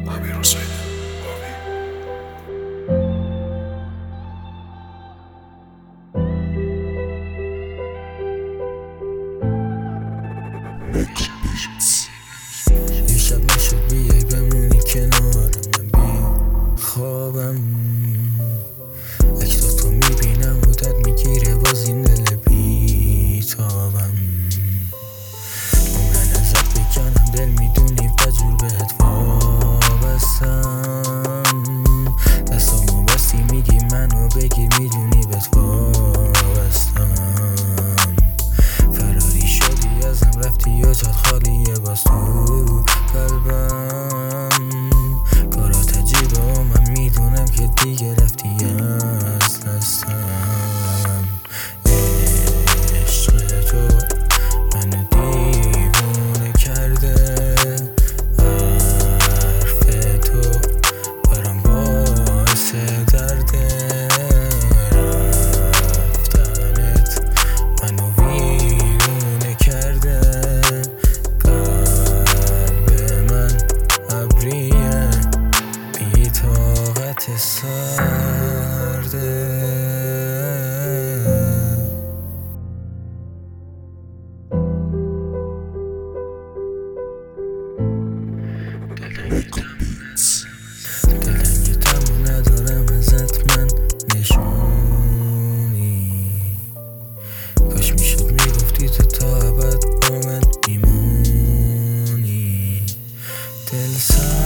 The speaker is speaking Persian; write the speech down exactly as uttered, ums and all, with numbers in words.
امیر حسین یه شب نشد بیای بمونی کنارم، من بی خوابم اکتا تو میبینم و دد میگیره باز این دل بی تابم. من ازت بکنم دل میدونی بجور بهت وابستم، دستامو بستی میگی منو بگی میدونی بهت وابستم. فراری شدی ازم رفتی و جات خالیه باز تو قلبم. کارات عجیبه و من میدونم که دیگه رفتی از دستم. عشق تو منو دیوونه کرده، حرف تو برام باعث درده، رفتنت منو ویرونه کرده. قلب من ابریه بی طاقت سرده. دلتنگی تمو ندارم ازت من نشونی، کاش میشد میگفتی تو تا ابد با من میمونی. دل سر